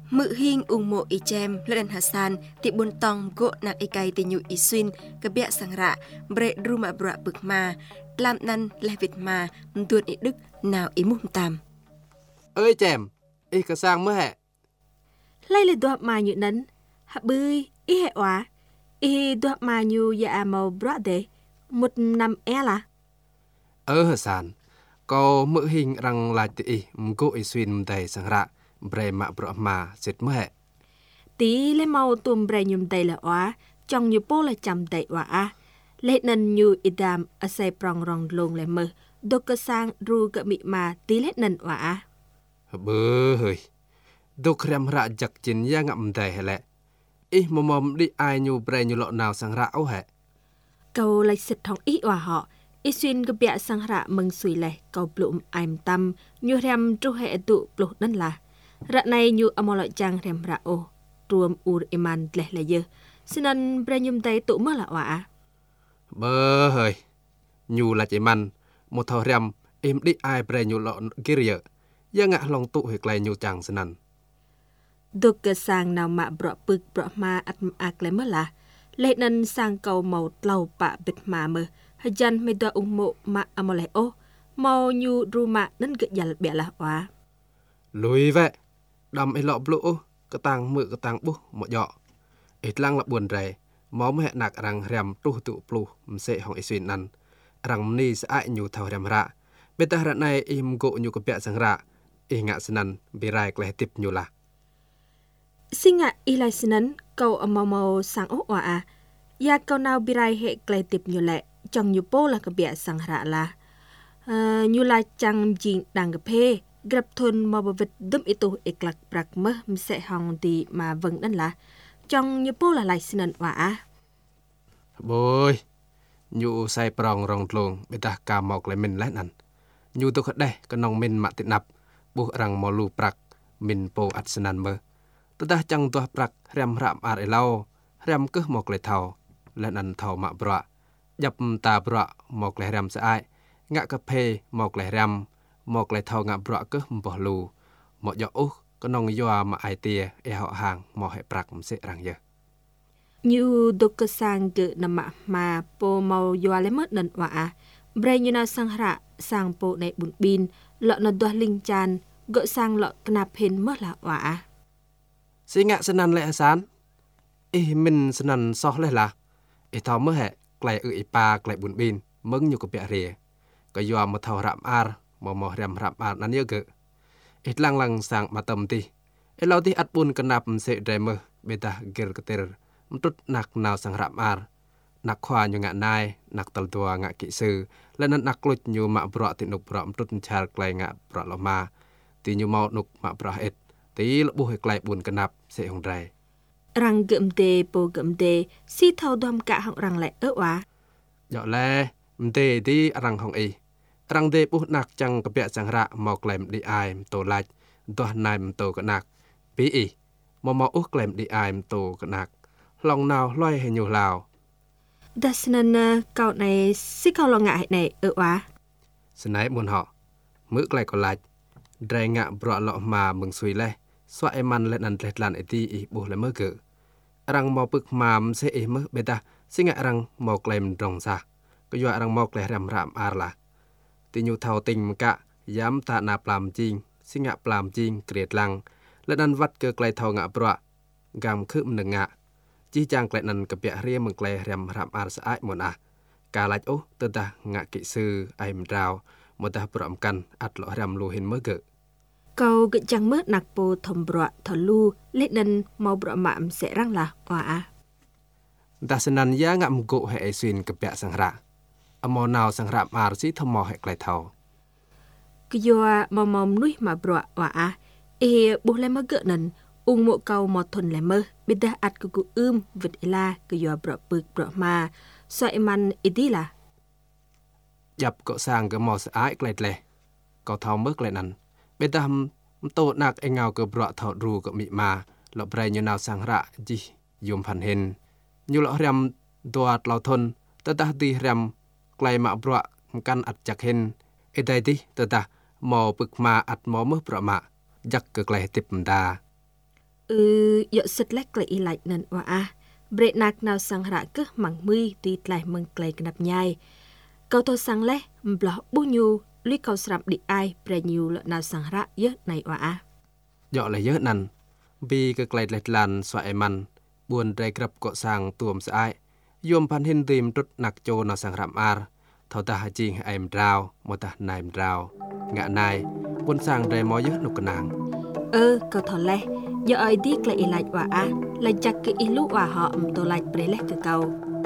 Mự hình ung mộ y chem lên Hassan ti bun tong go nak ikai ti nyu iswin ke bia sang ra bre ruma bra bực ma làm nan le vịt ma tuôn i đức nào i mum tam. Ơi chem, y ka sang mơ hẹ. Lai le doa ma nyu nan, hạ bươi i hệ quá, i doa ma nyu ya màu bra de, một năm la. Hassan, có mự hình răng lại ti go iswin đầy sang ra bre ma bra ma sit mơ hẹ. Tí le màu tùm bre nhum đầy là quá, trong nyu po là chăm đầy quá. Lệ nần nhu idam a say prong rong lông le mơ, đô cơ sang ru gợ mị mà tí lệ nần quá. Bơ hơi, đô krem ra giặc chín ya ngậm đầy hẹ lẹ. Ý mồm đi ai nhu bre nhu lọ nào sang ra ấu hẹ. Câu lại xịt thong ý hòa họ, ý xuyên gợ bịa sang ra mừng xùi lẹ, câu blụm aim tâm, nhu rem tru hệ tụ blụ nân là. Rạ này nhu amol lọ chang rem ra ô, ruom ur iman lẹ lẹ dơ, xin ăn bre nhum đầy tụ mơ là hòa. Bơ hơi, nhu là chị man, một thầu rem im đi ai bre nhu lọ kia rịa, ya ngạ lòng tụ hệt lại nhu chàng xin ăn. Đô cơ sang nào mạ bọ bực bọ ma ắt ạc lẹ mơ là, lệ nân sang cầu màu tlau bạ bịt mà mơ, hơi dân mê đo ung mộ mạ amol lẹ ô, màu nhu ru mạ nân gợ dà bẹ là hòa. Lùi vậy, đâm ấy lọ blũ, cái tang mự cái tang bú một dọ. Ít lăng là buồn rề, máu mẹ nạc rằng rèm tu tụ plu, sẽ hong ý xuyên năn. Rằng ni sẽ ai nhu thao rèm rạ. Bên ta rạ này im gộ nhu cái bẹ sang rạ, ý ngạ xin năn, bị rai cái tiếp nhu là. Xin ngạ ý lại xin năn, câu ở màu màu sang ốc hòa à. Ya câu nào bị rai hệ cái tiếp nhu lẹ, trong nhu bố là cái bẹ sang rạ là. Nhu là chẳng dịnh đằng gặp hê. Grab thôn mò bờ vịt đâm ý tù ịch lạc bạc mơ sẽ hòng thì mà vâng đân là trong như bố là lại xin ẩn quả. Bôi, nhu say prong rong tlong bên ta cà mọc lại mình lẽ năn. Nhu tôi khất đây, cái nòng mình mạ tịt nạp, buộc rằng mò lù bạc mình po ắt xin ăn mơ. Tôi ta chẳng tua bạc rem rạm ar lau, rem cứ mọc lại thầu, lẽ năn thầu mạ bọa, dập ta bọa mọc lại rem sẽ ai, ngạ cà phê mọc lại rem. Một lại thầu ngạ bọa cứ bỏ lù, một dọ úc có nông doa mà ai tia e họ hàng mò hệ bạc sẽ rằng giờ. Như đô cơ sang gỡ nằm mà po màu doa lấy mất nần quả, bre như nào sang rạ sang po này bún bin, lọ nần doa linh chan gỡ sang lọ nạp hên mất là quả. Xin ngạ xin ăn lệ sán, ý mình xin ăn so lệ là, ý thầu mơ hệ lại ư pa lại bún bin mừng như có bẹ rìa, có doa một thầu rạm ar. Mò rem rạm ar nan nhớ gỡ. Ít lăng sang mà tầm ti. Ít lâu ti ắt bun kenap sẽ dreamer beta gel keter. Mtut nak nào sang rạm ar. Nak khoa như ngạ nai, nak tal tua ngạ kỹ sư. Lên nak lụt như mạ bọa ti nục bọa mtut char klai ngạ bọa lo ma. Ti như mau nục mạ bọa et. Ti lọ buhay klai bun kenap sẽ hong drai. Răng gậm tê po gậm tê si thâu đom cả họng răng lại ớ quá. Dọ le mtê ti răng hong y. Răng đê bút nạc chẳng có bẹ sang rạ mọc lèm đi ai tổ lạch, tổ nài tổ cái nạc. Bí ý, mò út lèm đi ai tổ cái nạc. Lòng nào loay hay nhiều lào. Đã xin anh cậu này xích câu lo ngại này ở quá. Xin ấy muốn họ, mực lại có lạch. Đài ngạ bọa lọ mà mừng xuy lê. Xoa em ăn lên ăn lệch làn ấy ti ý bố lại mơ cử. Răng mò bực mà sẽ ý mơ bê ta. Xin ngại răng mọc lèm rồng xa. Có dọa răng mọc lè rằm rạm ar là. Ti nhu thao tình cả, dám ta nạp làm chinh, xin ngạ làm chinh, kriệt lăng, lên ăn vắt cơ klei thao ngạ bọa, gam khớm nâng ngạ, chi chàng klei năn cập bẹ ria mừng klei rem rạm ar sa ai môn à, cả lạch ô tơ ta ngạ kỹ sư ai mn rào, một ta bọa căn ắt lọ rem lu hin mơ gỡ. Câu gỡ chẳng mớt nạc po thầm bọa thọ lu, lết năn mau bọa mạm sẽ răng là quả. Ta xin năn giá ngạm gộ hệ xuyên cập bẹ sang rạ. Mò nào sang rạm ar sĩ thầm mò hệ klei thao. Cứ doa mò mòm nuôi mà bọa quả, bố lại mơ gỡ nần, ung mộ câu mò thuần lại mơ, bên ta ắt cụ vật la, cứ doa bọa bực bọa mà, xoay man đi là. Dập cậu sang cái mò sẽ ái klei lệ, cậu thao mớt lại nần. Bên ta tổ nạc anh ngào cơ bọa thao rù cậu mị mà, lọ bray như nào sang rạ gì, dùng phản hình. Như lọ rem doat lao thôn, tớ ta ti rem klei mạ bọa căn ắt chạc hình. Ê đây ti tớ ta mò bực mà ắt mò mơ bọa mạ, giặc cơ klei tiếp đà. Dọ xịt lách lại y lại nần oa a. Bre nạc nào sang rạ cứ mảng mươi tuy lại mừng clay nạp nhai. Câu tôi sang lẽ mblo bu nhu lý câu srap đi ai bre nhu lợ nào sang rạ yớ này oa a. Dọ là yớ nằn. Vì cái clay lệch làn xoa em ăn. Buồn rây grab cọ sang tuồm sẽ ai. Yôm pan hin tìm trút nạc chô nào sang rạm ar. Thảo ta hà chinh em rào, mô ta naim rào. Ngạ nai, buồn sang rây mó yớ nụ cân nàng. Câu thọ lẽ. Giờ ai đi lại y lại oa a. Là chắc cái y lũ oa họ tô lại bre lách cơ câu.